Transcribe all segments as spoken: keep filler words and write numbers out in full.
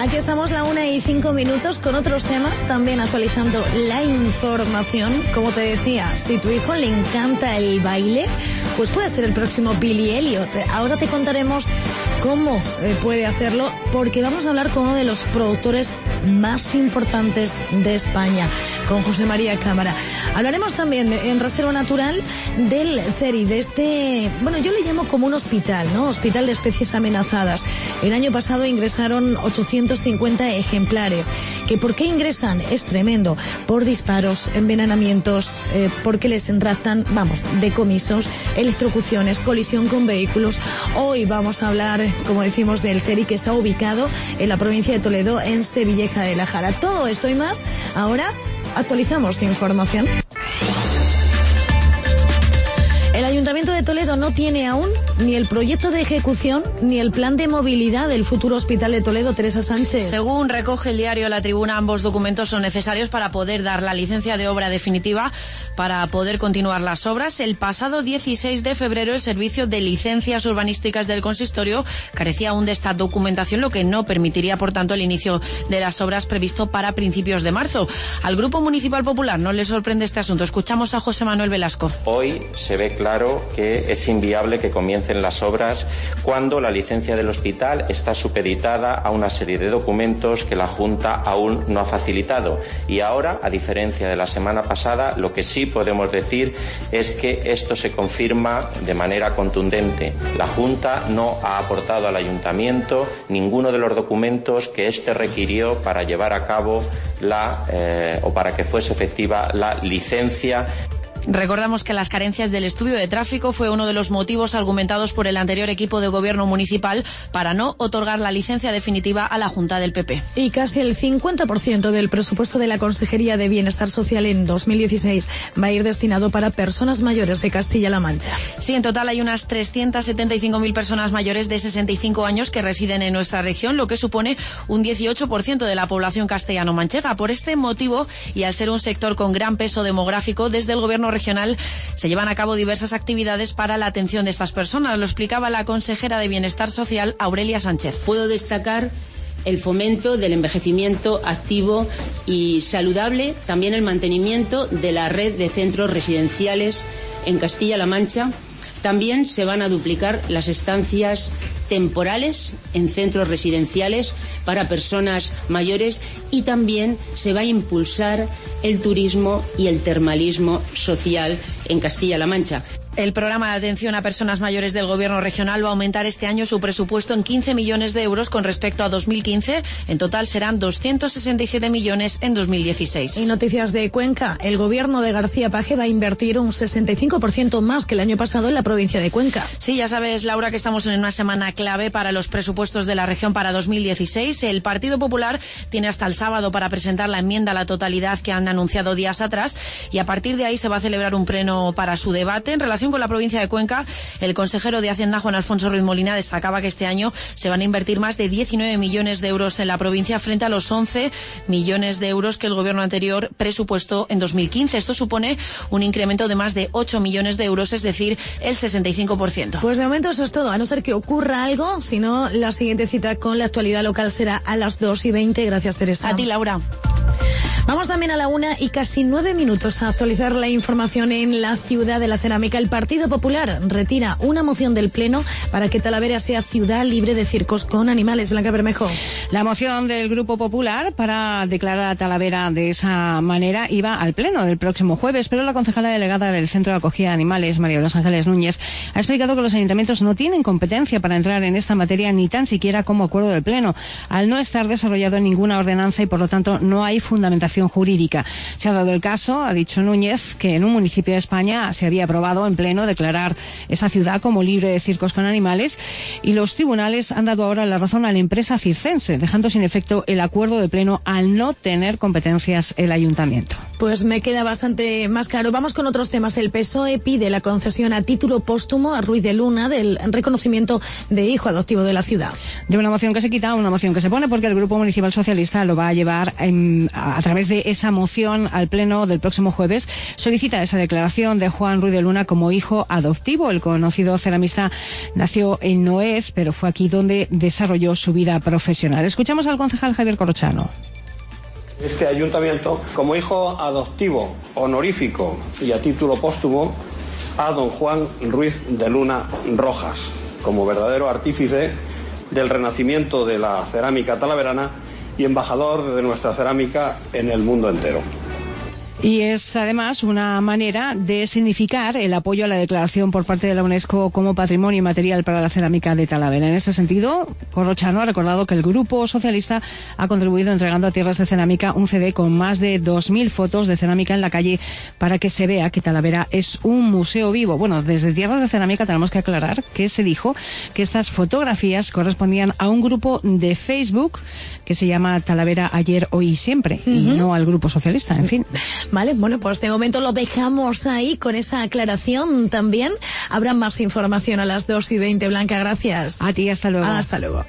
Aquí estamos la una y cinco minutos con otros temas, también actualizando la información. Como te decía, si tu hijo le encanta el baile, pues puede ser el próximo Billy Elliot. Ahora te contaremos cómo puede hacerlo, porque vamos a hablar con uno de los productores más importantes de España, con José María Cámara. Hablaremos también en Reserva Natural del CERI, de este, bueno, yo le llamo como un hospital, ¿no? Hospital de especies amenazadas. El año pasado ingresaron ochocientos cincuenta ejemplares. ¿Que por qué ingresan? Es tremendo. Por disparos, envenenamientos, eh, porque les raptan, vamos, decomisos, electrocuciones, colisión con vehículos. Hoy vamos a hablar, como decimos, del CERI, que está ubicado en la provincia de Toledo, en Sevilleja de la Jara. Todo esto y más. Ahora actualizamos información. El Ayuntamiento de Toledo no tiene aún ni el proyecto de ejecución ni el plan de movilidad del futuro Hospital de Toledo. Teresa Sánchez. Según recoge el diario La Tribuna, ambos documentos son necesarios para poder dar la licencia de obra definitiva para poder continuar las obras. El pasado dieciséis de febrero el Servicio de Licencias Urbanísticas del Consistorio carecía aún de esta documentación, lo que no permitiría, por tanto, el inicio de las obras previsto para principios de marzo. Al Grupo Municipal Popular no le sorprende este asunto. Escuchamos a José Manuel Velasco. Hoy se ve claro que es inviable que comiencen las obras cuando la licencia del hospital está supeditada a una serie de documentos que la Junta aún no ha facilitado. Y ahora, a diferencia de la semana pasada, lo que sí podemos decir es que esto se confirma de manera contundente. La Junta no ha aportado al Ayuntamiento ninguno de los documentos que éste requirió para llevar a cabo la eh, o para que fuese efectiva la licencia. Recordamos que las carencias del estudio de tráfico fue uno de los motivos argumentados por el anterior equipo de gobierno municipal para no otorgar la licencia definitiva a la Junta del P P. Y casi el cincuenta por ciento del presupuesto de la Consejería de Bienestar Social en dos mil dieciséis va a ir destinado para personas mayores de Castilla-La Mancha. Sí, en total hay unas trescientas setenta y cinco mil personas mayores de sesenta y cinco años que residen en nuestra región, lo que supone un dieciocho por ciento de la población castellano-manchega. Por este motivo, y al ser un sector con gran peso demográfico, desde el gobierno regional se llevan a cabo diversas actividades para la atención de estas personas. Lo explicaba la consejera de Bienestar Social, Aurelia Sánchez. Puedo destacar el fomento del envejecimiento activo y saludable, también el mantenimiento de la red de centros residenciales en Castilla-La Mancha. También se van a duplicar las estancias temporales en centros residenciales para personas mayores y también se va a impulsar el turismo y el termalismo social en Castilla-La Mancha. El programa de atención a personas mayores del Gobierno regional va a aumentar este año su presupuesto en quince millones de euros con respecto a dos mil quince. En total serán doscientos sesenta y siete millones en dos mil dieciséis. Y noticias de Cuenca. El Gobierno de García Paje va a invertir un sesenta y cinco por ciento más que el año pasado en la provincia de Cuenca. Sí, ya sabes, Laura, que estamos en una semana clave para los presupuestos de la región para dos mil dieciséis. El Partido Popular tiene hasta el sábado para presentar la enmienda a la totalidad que han anunciado días atrás, y a partir de ahí se va a celebrar un pleno para su debate. En relación con la provincia de Cuenca, el consejero de Hacienda, Juan Alfonso Ruiz Molina, destacaba que este año se van a invertir más de diecinueve millones de euros en la provincia frente a los once millones de euros que el gobierno anterior presupuestó en dos mil quince. Esto supone un incremento de más de ocho millones de euros, es decir, el sesenta y cinco por ciento. Pues de momento eso es todo, a no ser que ocurra algo, si no, la siguiente cita con la actualidad local será a las dos y veinte. Gracias, Teresa. A ti, Laura. Vamos también a la una y casi nueve minutos a actualizar la información en la ciudad de la cerámica. El Partido Popular retira una moción del Pleno para que Talavera sea ciudad libre de circos con animales. Blanca Bermejo. La moción del Grupo Popular para declarar a Talavera de esa manera iba al Pleno del próximo jueves, pero la concejala delegada del Centro de Acogida de Animales, María de los Ángeles Núñez, ha explicado que los ayuntamientos no tienen competencia para entrar en esta materia ni tan siquiera como acuerdo del Pleno, al no estar desarrollado en ninguna ordenanza y por lo tanto no hay fundamentación jurídica. Se ha dado el caso, ha dicho Núñez, que en un municipio de España se había aprobado en pleno declarar esa ciudad como libre de circos con animales y los tribunales han dado ahora la razón a la empresa circense, dejando sin efecto el acuerdo de pleno al no tener competencias el ayuntamiento. Pues me queda bastante más claro. Vamos con otros temas. El P S O E pide la concesión a título póstumo a Ruiz de Luna del reconocimiento de hijo adoptivo de la ciudad. De una moción que se quita a una moción que se pone, porque el Grupo Municipal Socialista lo va a llevar en, a, a través desde esa moción al Pleno del próximo jueves, solicita esa declaración de Juan Ruiz de Luna como hijo adoptivo. El conocido ceramista nació en Noez, pero fue aquí donde desarrolló su vida profesional. Escuchamos al concejal Javier Corrochano. Este ayuntamiento, como hijo adoptivo, honorífico y a título póstumo, a don Juan Ruiz de Luna Rojas, como verdadero artífice del renacimiento de la cerámica talaverana y embajador de nuestra cerámica en el mundo entero. Y es además una manera de significar el apoyo a la declaración por parte de la UNESCO como patrimonio inmaterial para la cerámica de Talavera. En este sentido, Corrochano ha recordado que el Grupo Socialista ha contribuido entregando a Tierras de Cerámica un C D con más de dos mil fotos de cerámica en la calle para que se vea que Talavera es un museo vivo. Bueno, desde Tierras de Cerámica tenemos que aclarar que se dijo que estas fotografías correspondían a un grupo de Facebook que se llama Talavera Ayer, Hoy y Siempre, uh-huh. y no al Grupo Socialista, en fin. Vale, bueno, pues de momento lo dejamos ahí con esa aclaración también. Habrá más información a las dos y veinte, Blanca, gracias. A ti, hasta luego. Hasta luego.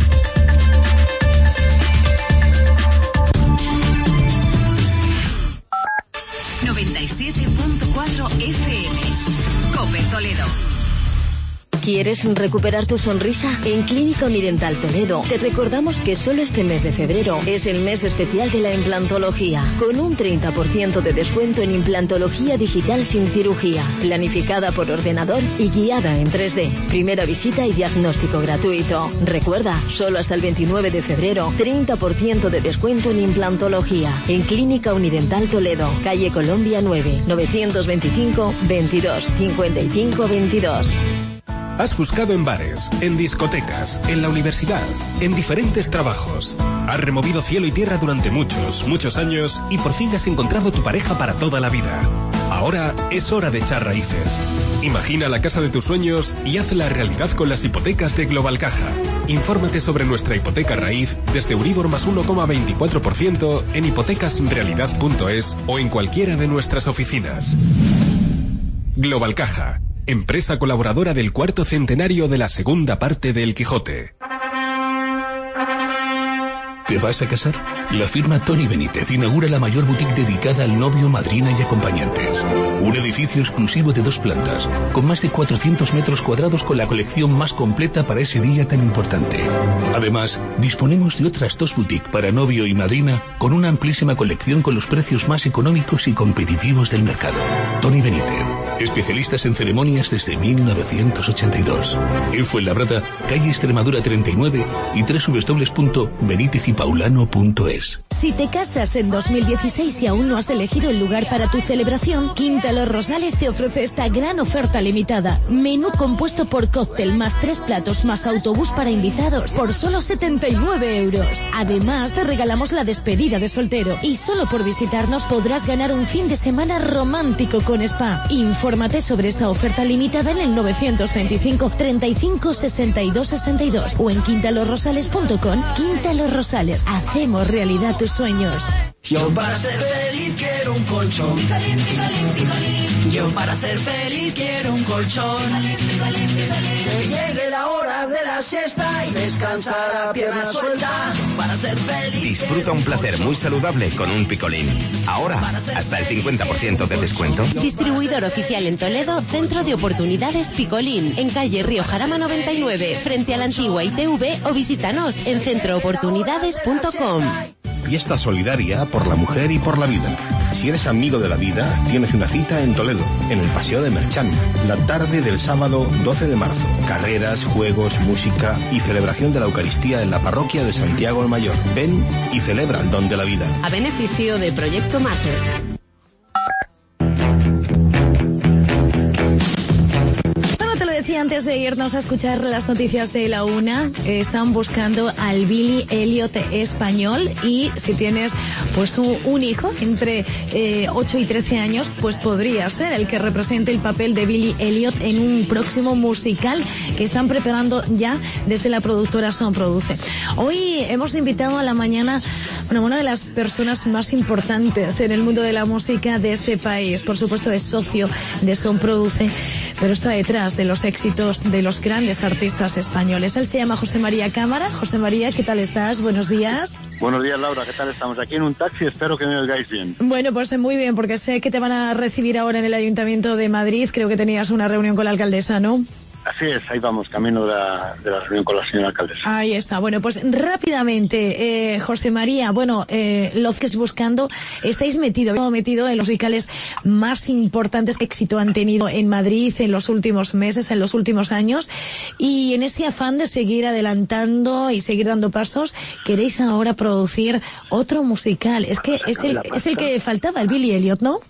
noventa y siete punto cuatro F M. COPE Toledo. ¿Quieres recuperar tu sonrisa? En Clínica Unidental Toledo te recordamos que solo este mes de febrero es el mes especial de la implantología, con un treinta por ciento de descuento en implantología digital sin cirugía, planificada por ordenador y guiada en tres D. Primera visita y diagnóstico gratuito. Recuerda, solo hasta el veintinueve de febrero, treinta por ciento de descuento en implantología. En Clínica Unidental Toledo, calle Colombia nueve, novecientos veinticinco, veintidós, cincuenta y cinco, veintidós. Has buscado en bares, en discotecas, en la universidad, en diferentes trabajos. Has removido cielo y tierra durante muchos, muchos años y por fin has encontrado tu pareja para toda la vida. Ahora es hora de echar raíces. Imagina la casa de tus sueños y hazla realidad con las hipotecas de Global Caja. Infórmate sobre nuestra hipoteca raíz desde Euribor más uno coma veinticuatro por ciento en hipotecasrealidad punto es o en cualquiera de nuestras oficinas. Global Caja. Empresa colaboradora del cuarto centenario de la segunda parte de El Quijote. ¿Te vas a casar? La firma Tony Benítez inaugura la mayor boutique dedicada al novio, madrina y acompañantes. Un edificio exclusivo de dos plantas, con más de cuatrocientos metros cuadrados con la colección más completa para ese día tan importante. Además, disponemos de otras dos boutiques para novio y madrina, con una amplísima colección con los precios más económicos y competitivos del mercado. Tony Benítez, especialistas en ceremonias desde mil novecientos ochenta y dos. En Fuenlabrada, calle Extremadura treinta y nueve y doble u doble u doble u punto benítez y paulano punto es. Si te casas en dos mil dieciséis y aún no has elegido el lugar para tu celebración, Quinta Los Rosales te ofrece esta gran oferta limitada. Menú compuesto por cóctel más tres platos más autobús para invitados por solo setenta y nueve euros. Además, te regalamos la despedida de soltero y solo por visitarnos podrás ganar un fin de semana romántico con spa. Infórmate sobre esta oferta limitada en el novecientos veinticinco, treinta y cinco, sesenta y dos, sesenta y dos o en quinta los rosales punto com. Quinta Los Rosales, hacemos realidad tus sueños. Yo para ser feliz quiero un colchón. Picolín, picolín, picolín. Yo para ser feliz quiero un colchón. Picolín, picolín, picolín. Que llegue la hora de la siesta y descansar a pierna suelta. Para ser feliz. Disfruta un placer muy saludable con un Picolín. Ahora, hasta el cincuenta por ciento de descuento. Distribuidor oficial en Toledo, Centro de Oportunidades Picolín, en calle Río Jarama noventa y nueve, frente a la antigua I T V, o visítanos en centro oportunidades punto com. Fiesta solidaria por la mujer y por la vida. Si eres amigo de la vida, tienes una cita en Toledo, en el Paseo de Merchán, la tarde del sábado doce de marzo. Carreras, juegos, música y celebración de la Eucaristía en la parroquia de Santiago el Mayor. Ven y celebra el don de la vida. A beneficio de Proyecto Mater. Decía antes de irnos a escuchar las noticias de la una, eh, están buscando al Billy Elliot español, y si tienes pues un, un hijo entre eh, ocho y trece años, pues podría ser el que represente el papel de Billy Elliot en un próximo musical que están preparando ya desde la productora Son Produce. Hoy hemos invitado a la mañana, bueno, una de las personas más importantes en el mundo de la música de este país. Por supuesto es socio de Son Produce, pero está detrás de los éxitos éxitos de los grandes artistas españoles. Él se llama José María Cámara. José María, ¿qué tal estás? Buenos días. Buenos días, Laura, ¿qué tal? Estamos aquí en un taxi, espero que me oigáis bien. Bueno, pues muy bien, porque sé que te van a recibir ahora en el Ayuntamiento de Madrid. Creo que tenías una reunión con la alcaldesa, ¿no? Así es, ahí vamos, camino de la, de la reunión con la señora alcaldesa. Ahí está. Bueno, pues rápidamente, eh, José María, bueno, eh, lo que es buscando, estáis metido, metido en los musicales más importantes que éxito han tenido en Madrid en los últimos meses, en los últimos años, y en ese afán de seguir adelantando y seguir dando pasos, queréis ahora producir otro musical. Es que es el, es el que faltaba, el Billy Elliot, ¿no?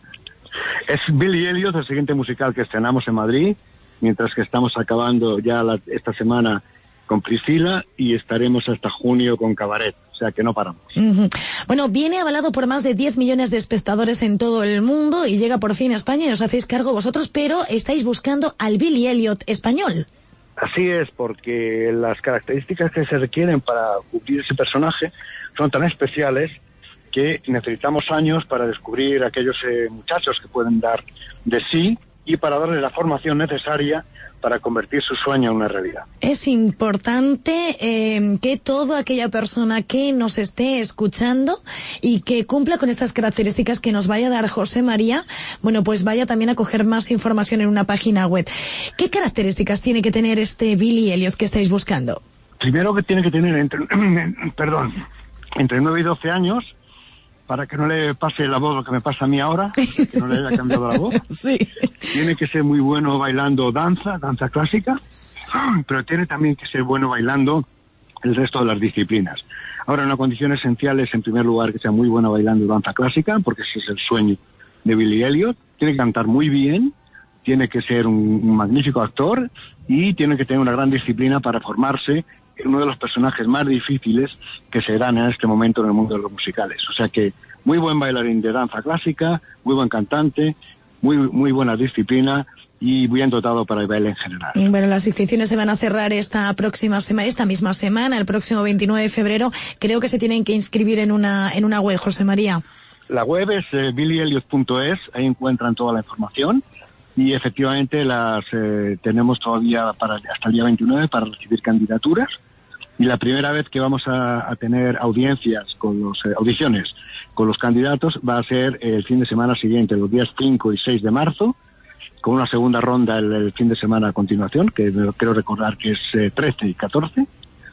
Es Billy Elliot, el siguiente musical que estrenamos en Madrid, mientras que estamos acabando ya la, esta semana con Priscila y estaremos hasta junio con Cabaret, o sea que no paramos. Uh-huh. Bueno, viene avalado por más de diez millones de espectadores en todo el mundo y llega por fin a España y os hacéis cargo vosotros, pero estáis buscando al Billy Elliot español. Así es, porque las características que se requieren para cumplir ese personaje son tan especiales que necesitamos años para descubrir a aquellos eh, muchachos que pueden dar de sí y para darle la formación necesaria para convertir su sueño en una realidad. Es importante eh, que toda aquella persona que nos esté escuchando y que cumpla con estas características que nos vaya a dar José María, bueno, pues vaya también a coger más información en una página web. ¿Qué características tiene que tener este Billy Elliot que estáis buscando? Primero que tiene que tener entre, perdón, entre nueve y doce años, para que no le pase la voz lo que me pasa a mí ahora, que no le haya cambiado la voz. Sí. Tiene que ser muy bueno bailando danza, danza clásica, pero tiene también que ser bueno bailando el resto de las disciplinas. Ahora, una condición esencial es, en primer lugar, que sea muy bueno bailando danza clásica, porque ese es el sueño de Billy Elliot. Tiene que cantar muy bien, tiene que ser un, un magnífico actor y tiene que tener una gran disciplina para formarse uno de los personajes más difíciles que se dan en este momento en el mundo de los musicales. O sea que muy buen bailarín de danza clásica, muy buen cantante, muy muy buena disciplina y bien dotado para el baile en general. Bueno, las inscripciones se van a cerrar esta próxima semana, esta misma semana, el próximo veintinueve de febrero. Creo que se tienen que inscribir en una en una web, José María. La web es eh, billy elliot punto es, ahí encuentran toda la información. Y efectivamente las eh, tenemos todavía para hasta el día veintinueve para recibir candidaturas. Y la primera vez que vamos a, a tener audiencias con los eh, audiciones con los candidatos va a ser el fin de semana siguiente, los días cinco y seis de marzo, con una segunda ronda el, el fin de semana a continuación, que creo recordar que es eh, trece y catorce.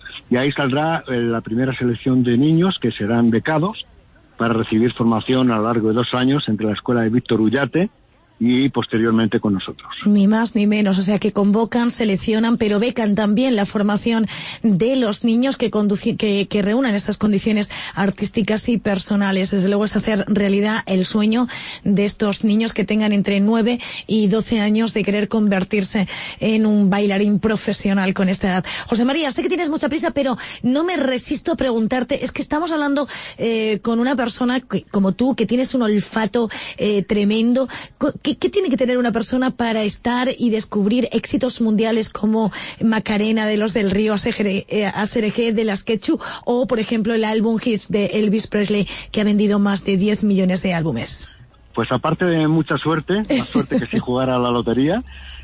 Y ahí saldrá eh, la primera selección de niños que serán becados para recibir formación a lo largo de dos años entre la escuela de Víctor Ullate y posteriormente con nosotros. Ni más ni menos, o sea que convocan, seleccionan, pero becan también la formación de los niños que, conduci- que, que reúnan estas condiciones artísticas y personales. Desde luego es hacer realidad el sueño de estos niños que tengan entre nueve y doce años de querer convertirse en un bailarín profesional con esta edad. José María, sé que tienes mucha prisa, pero no me resisto a preguntarte, es que estamos hablando eh, con una persona que, como tú, que tienes un olfato eh, tremendo. ¿Qué, ¿Qué tiene que tener una persona para estar y descubrir éxitos mundiales como Macarena de los del Río, Aserejé de las Quechu o, por ejemplo, el álbum Hits de Elvis Presley, que ha vendido más de diez millones de álbumes? Pues aparte de mucha suerte, más suerte que si jugara a la lotería,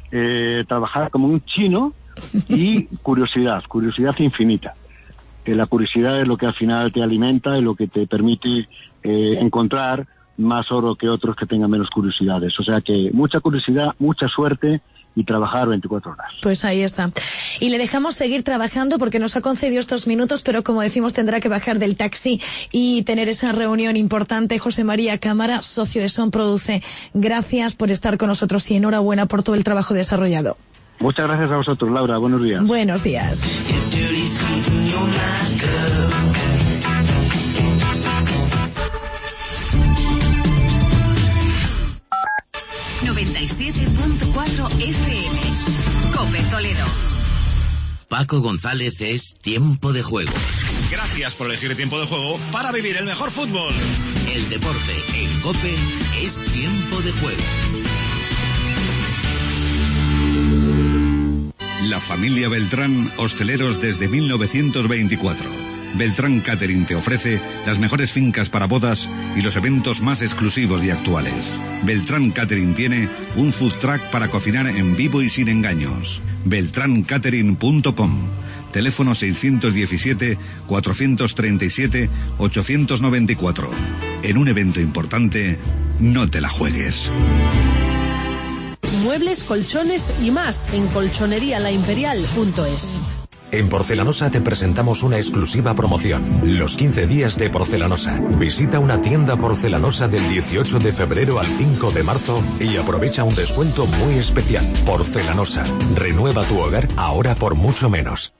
eh, trabajar como un chino y curiosidad, curiosidad infinita. Que la curiosidad es lo que al final te alimenta y lo que te permite eh, encontrar más oro que otros que tengan menos curiosidades. O sea que mucha curiosidad, mucha suerte y trabajar veinticuatro horas. Pues ahí está. Y le dejamos seguir trabajando porque nos ha concedido estos minutos, pero como decimos tendrá que bajar del taxi y tener esa reunión importante. José María Cámara, socio de Son Produce, gracias por estar con nosotros y enhorabuena por todo el trabajo desarrollado. Muchas gracias a vosotros, Laura. Buenos días. Buenos días. noventa y siete punto cuatro F M. COPE Toledo. Paco González es Tiempo de Juego. Gracias por elegir Tiempo de Juego para vivir el mejor fútbol. El deporte en COPE es Tiempo de Juego. La familia Beltrán, hosteleros desde mil novecientos veinticuatro. Beltrán Catering te ofrece las mejores fincas para bodas y los eventos más exclusivos y actuales. Beltrán Catering tiene un food truck para cocinar en vivo y sin engaños. beltrán catering punto com. Teléfono seiscientos diecisiete, cuatrocientos treinta y siete, ochocientos noventa y cuatro. En un evento importante, no te la juegues. Muebles, colchones y más en colchonería la imperial punto es. En Porcelanosa te presentamos una exclusiva promoción. Los quince días de Porcelanosa. Visita una tienda porcelanosa del dieciocho de febrero al cinco de marzo y aprovecha un descuento muy especial. Porcelanosa. Renueva tu hogar ahora por mucho menos.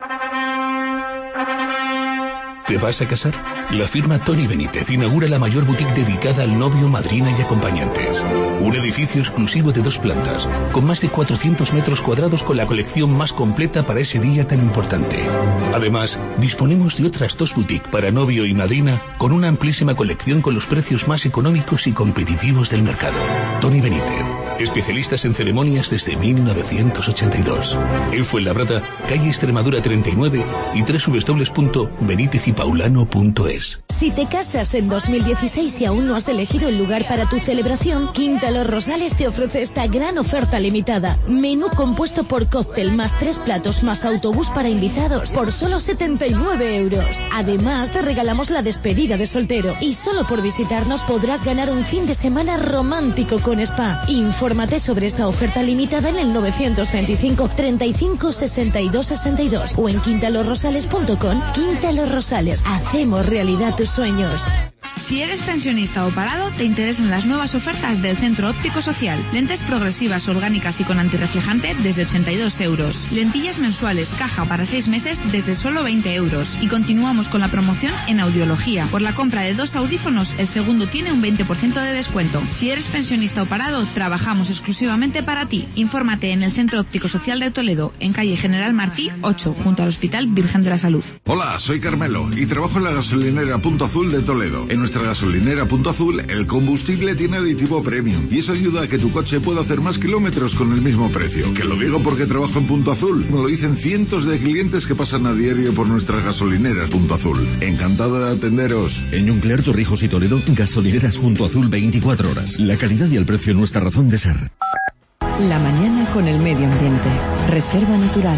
¿Te vas a casar? La firma Tony Benítez inaugura la mayor boutique dedicada al novio, madrina y acompañantes. Un edificio exclusivo de dos plantas, con más de cuatrocientos metros cuadrados con la colección más completa para ese día tan importante. Además, disponemos de otras dos boutiques para novio y madrina, con una amplísima colección con los precios más económicos y competitivos del mercado. Tony Benítez, especialistas en ceremonias desde mil novecientos ochenta y dos. En Fuenlabrada, calle Extremadura treinta y nueve y doble u doble u doble u punto benítez y paulano punto es. Si te casas en dos mil dieciséis y aún no has elegido el lugar para tu celebración, Quinta Los Rosales te ofrece esta gran oferta limitada. Menú compuesto por cóctel más tres platos más autobús para invitados por solo setenta y nueve euros. Además, te regalamos la despedida de soltero y solo por visitarnos podrás ganar un fin de semana romántico con spa. Infórmate sobre esta oferta limitada en el novecientos veinticinco, treinta y cinco, sesenta y dos, sesenta y dos o en quinta los rosales punto com. Quinta Los Rosales, hacemos realidad tus sueños. Si eres pensionista o parado, te interesan las nuevas ofertas del Centro Óptico Social. Lentes progresivas, orgánicas y con antirreflejante desde ochenta y dos euros. Lentillas mensuales, caja para seis meses desde solo veinte euros. Y continuamos con la promoción en audiología. Por la compra de dos audífonos, el segundo tiene un veinte por ciento de descuento. Si eres pensionista o parado, trabajamos exclusivamente para ti. Infórmate en el Centro Óptico Social de Toledo, en calle General Martí ocho, junto al Hospital Virgen de la Salud. Hola, soy Carmelo y trabajo en la gasolinera Punto Azul de Toledo. En nuestra gasolinera Punto Azul, el combustible tiene aditivo premium y eso ayuda a que tu coche pueda hacer más kilómetros con el mismo precio. Que lo digo porque trabajo en Punto Azul. Me lo dicen cientos de clientes que pasan a diario por nuestras gasolineras Punto Azul. Encantado de atenderos. En Yunclear, Torrijos y Toledo, gasolineras Punto Azul veinticuatro horas. La calidad y el precio, nuestra razón de ser. La mañana con el medio ambiente. Reserva Natural.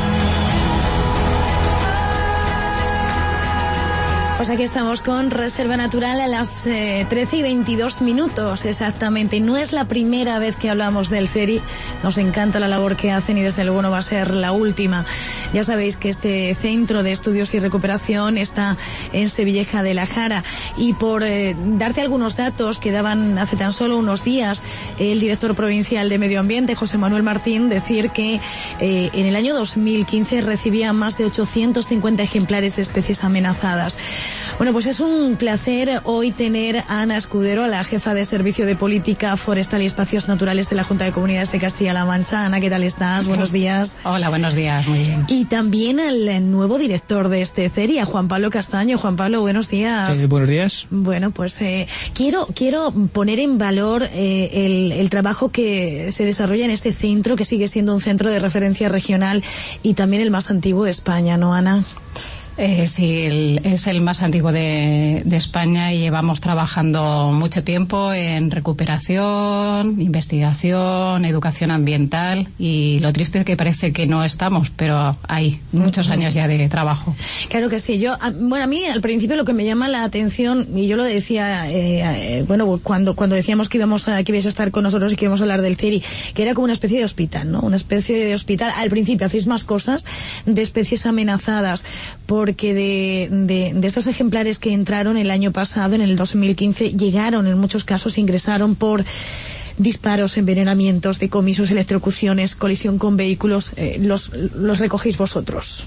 Pues aquí estamos con Reserva Natural a las eh, trece y veintidós minutos exactamente. No es la primera vez que hablamos del CERI. Nos encanta la labor que hacen y desde luego no va a ser la última. Ya sabéis que este Centro de Estudios y Recuperación está en Sevilleja de la Jara. Y por eh, darte algunos datos que daban hace tan solo unos días el director provincial de Medio Ambiente, José Manuel Martín, decir que eh, en el año dos mil quince recibía más de ochocientos cincuenta ejemplares de especies amenazadas. Bueno, pues es un placer hoy tener a Ana Escudero, a la jefa de Servicio de Política Forestal y Espacios Naturales de la Junta de Comunidades de Castilla-La Mancha. Ana, ¿qué tal estás? Buenos días. Hola, buenos días, muy bien. Y también al nuevo director de este CERI, a Juan Pablo Castaño. Juan Pablo, buenos días. Eh, buenos días. Bueno, pues eh, quiero quiero poner en valor eh, el, el trabajo que se desarrolla en este centro, que sigue siendo un centro de referencia regional y también el más antiguo de España, ¿no, Ana? Eh, sí, el, es el más antiguo de, de España y llevamos trabajando mucho tiempo en recuperación, investigación, educación ambiental y lo triste es que parece que no estamos, pero hay muchos años ya de trabajo. Claro que sí. Yo, bueno, a mí al principio lo que me llama la atención, y yo lo decía, eh, eh, bueno, cuando cuando decíamos que íbamos a, que ibais a estar con nosotros y que íbamos a hablar del CERI, que era como una especie de hospital, ¿no? Una especie de hospital. Al principio hacéis más cosas de especies amenazadas, porque de, de, de estos ejemplares que entraron el año pasado, en el dos mil quince, llegaron, en muchos casos ingresaron por disparos, envenenamientos, decomisos, electrocuciones, colisión con vehículos. Eh, los, los recogéis vosotros.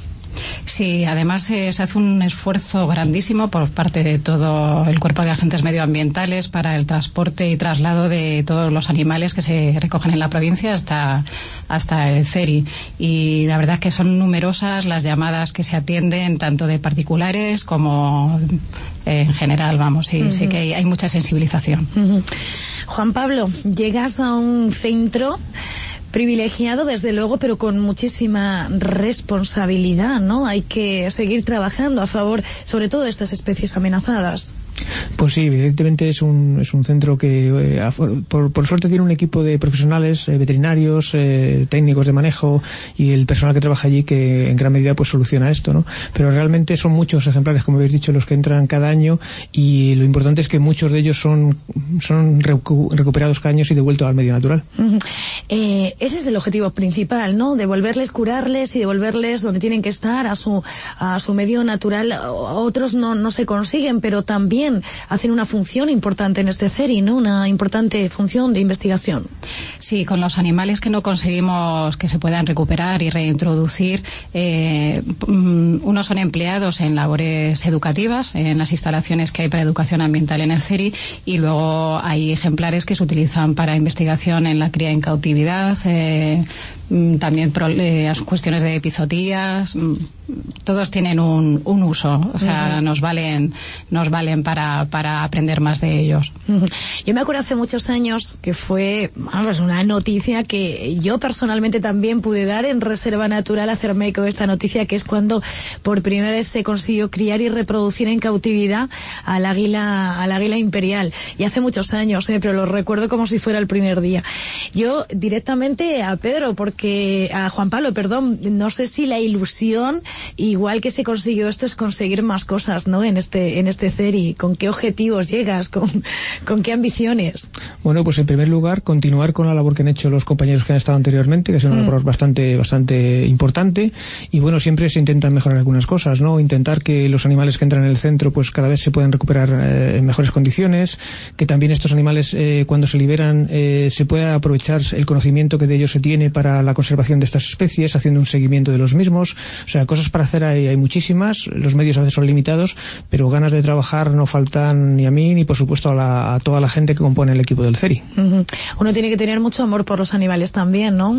Sí, además eh, se hace un esfuerzo grandísimo por parte de todo el cuerpo de agentes medioambientales para el transporte y traslado de todos los animales que se recogen en la provincia hasta, hasta el CERI. Y la verdad es que son numerosas las llamadas que se atienden, tanto de particulares como eh, en general, vamos, y uh-huh. sí que hay, hay mucha sensibilización. Uh-huh. Juan Pablo, llegas a un centro privilegiado, desde luego, pero con muchísima responsabilidad, ¿no? Hay que seguir trabajando a favor, sobre todo, de estas especies amenazadas. Pues sí, evidentemente es un, es un centro que eh, por, por suerte tiene un equipo de profesionales, eh, veterinarios, eh, técnicos de manejo y el personal que trabaja allí que en gran medida pues soluciona esto, ¿no? Pero realmente son muchos ejemplares, como habéis dicho, los que entran cada año, y lo importante es que muchos de ellos son, son recu recuperados cada año y devueltos al medio natural. Uh-huh. eh, ese es el objetivo principal, ¿no? Devolverles, curarles y devolverles donde tienen que estar, a su, a su medio natural. Otros no, no se consiguen, pero también hacen una función importante en este C E R I, ¿no? Una importante función de investigación. Sí, con los animales que no conseguimos que se puedan recuperar y reintroducir, eh, unos son empleados en labores educativas, en las instalaciones que hay para educación ambiental en el C E R I, y luego hay ejemplares que se utilizan para investigación en la cría en cautividad, eh, también pro, eh, cuestiones de epizotías. Todos tienen un, un uso, o sea, uh-huh. nos valen nos valen para, para aprender más de ellos. Uh-huh. Yo me acuerdo hace muchos años que fue, vamos, una noticia que yo personalmente también pude dar en Reserva Natural, hacerme eco de esta noticia, que es cuando por primera vez se consiguió criar y reproducir en cautividad al águila, al águila imperial. Y hace muchos años, eh, pero lo recuerdo como si fuera el primer día. Yo directamente a Pedro, porque a Juan Pablo, perdón, no sé si la ilusión, igual que se consiguió esto, es conseguir más cosas, ¿no? En este, en este C E R I. ¿Con qué objetivos llegas? ¿Con, con qué ambiciones? Bueno, pues en primer lugar, continuar con la labor que han hecho los compañeros que han estado anteriormente, que es una mm. labor bastante, bastante importante. Y bueno, siempre se intentan mejorar algunas cosas, ¿no? Intentar que los animales que entran en el centro, pues cada vez se puedan recuperar eh, en mejores condiciones, que también estos animales, eh, cuando se liberan, eh, se pueda aprovechar el conocimiento que de ellos se tiene para la conservación de estas especies, haciendo un seguimiento de los mismos. O sea, cosas para hacer hay, hay muchísimas, los medios a veces son limitados, pero ganas de trabajar no faltan ni a mí ni por supuesto a, la, a toda la gente que compone el equipo del C E R I. Uh-huh. Uno tiene que tener mucho amor por los animales también, ¿no?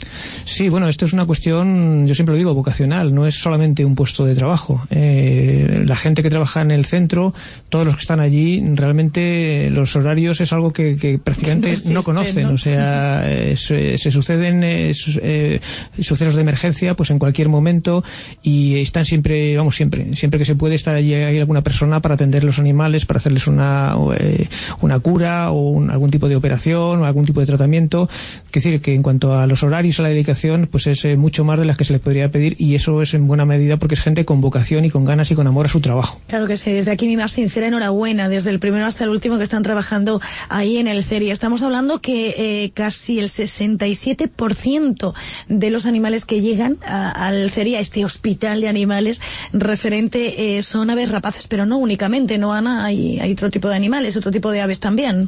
Sí, bueno, esto es una cuestión, yo siempre lo digo, vocacional, no es solamente un puesto de trabajo. Eh, la gente que trabaja en el centro, todos los que están allí, realmente los horarios es algo que, que prácticamente no, existe, no conocen, ¿no? O sea, eh, se, se suceden eh, eh, sucesos de emergencia pues en cualquier momento, y están siempre, vamos, siempre, siempre que se puede estar allí hay alguna persona para atender los animales, para hacerles una, eh, una cura o un, algún tipo de operación o algún tipo de tratamiento. Es decir, que en cuanto a los horarios, a la dedicación, pues es eh, mucho más de las que se les podría pedir, y eso es en buena medida porque es gente con vocación y con ganas y con amor a su trabajo. Claro que sí, desde aquí mi más sincera enhorabuena, desde el primero hasta el último que están trabajando ahí en el C E R I. Estamos hablando que eh, casi el sesenta y siete por ciento de los animales que llegan a, al C E R I, a este hospital de animales referente, eh, son aves rapaces, pero no únicamente, ¿no, Ana? Hay, hay otro tipo de animales, otro tipo de aves también.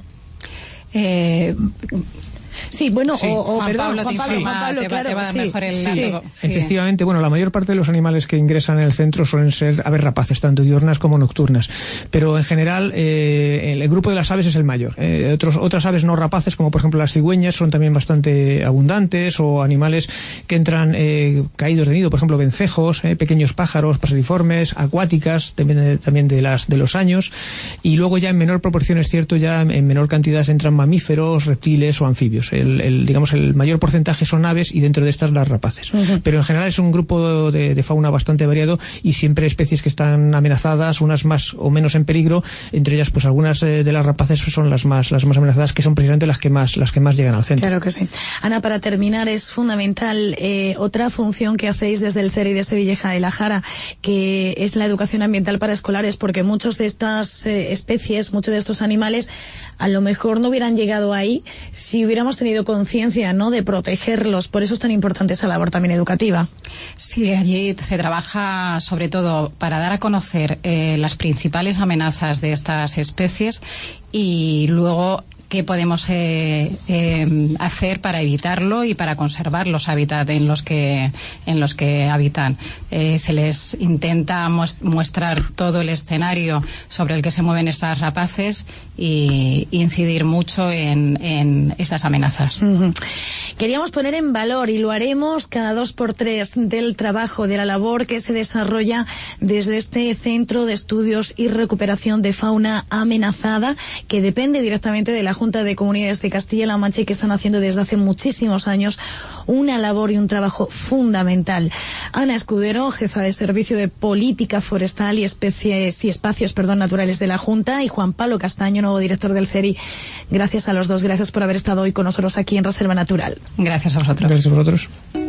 Eh... Sí, bueno, sí. o, o Juan perdón, Pablo, Juan Pablo, sí. Juan Pablo, te va, claro, te va a dar sí, mejor el sí, dato. sí. Efectivamente, bueno, la mayor parte de los animales que ingresan en el centro suelen ser aves rapaces, tanto diurnas como nocturnas, pero en general eh, el, el grupo de las aves es el mayor. Eh, otros, otras aves no rapaces, como por ejemplo las cigüeñas, son también bastante abundantes, o animales que entran eh, caídos de nido, por ejemplo vencejos, eh, pequeños pájaros, paseriformes, acuáticas, también, también de, las, de los años, y luego ya en menor proporción, es cierto, ya en menor cantidad entran mamíferos, reptiles o anfibios. El, el, digamos, el mayor porcentaje son aves y dentro de estas las rapaces. Uh-huh. Pero en general es un grupo de, de fauna bastante variado, y siempre especies que están amenazadas, unas más o menos en peligro, entre ellas pues algunas eh, de las rapaces son las más las más amenazadas, que son precisamente las que más las que más llegan al centro. Claro que sí. Ana, para terminar, es fundamental eh, otra función que hacéis desde el C E R I de Sevilleja de la Jara, que es la educación ambiental para escolares, porque muchos de estas eh, especies, muchos de estos animales, a lo mejor no hubieran llegado ahí si hubiéramos tenido conciencia, ¿no?, de protegerlos. Por eso es tan importante esa labor también educativa. Sí, allí se trabaja sobre todo para dar a conocer eh, las principales amenazas de estas especies, y luego qué podemos eh, eh, hacer para evitarlo y para conservar los hábitats en los que en los que habitan. Eh, se les intenta muestrar todo el escenario sobre el que se mueven estas rapaces y incidir mucho en, en esas amenazas. Uh-huh. Queríamos poner en valor, y lo haremos cada dos por tres, del trabajo, de la labor que se desarrolla desde este Centro de Estudios y Recuperación de Fauna Amenazada, que depende directamente de la Junta Junta de Comunidades de Castilla-La Mancha y que están haciendo desde hace muchísimos años una labor y un trabajo fundamental. Ana Escudero, jefa de Servicio de Política Forestal y Especies y Espacios perdón, Naturales de la Junta, y Juan Pablo Castaño, nuevo director del C E R I. Gracias a los dos, gracias por haber estado hoy con nosotros aquí en Reserva Natural. Gracias a vosotros. Gracias a vosotros.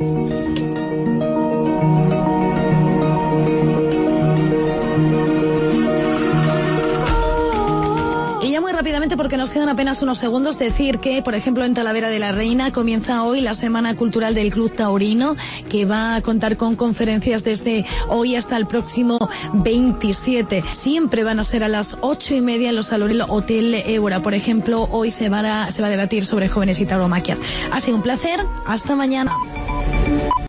Rápidamente, porque nos quedan apenas unos segundos, decir que, por ejemplo, en Talavera de la Reina comienza hoy la Semana Cultural del Club Taurino, que va a contar con conferencias desde hoy hasta el próximo veintisiete. Siempre van a ser a las ocho y media en los salones del Hotel Évora. Por ejemplo, hoy se va a, se va a debatir sobre jóvenes y tauromaquia. Ha sido un placer. Hasta mañana.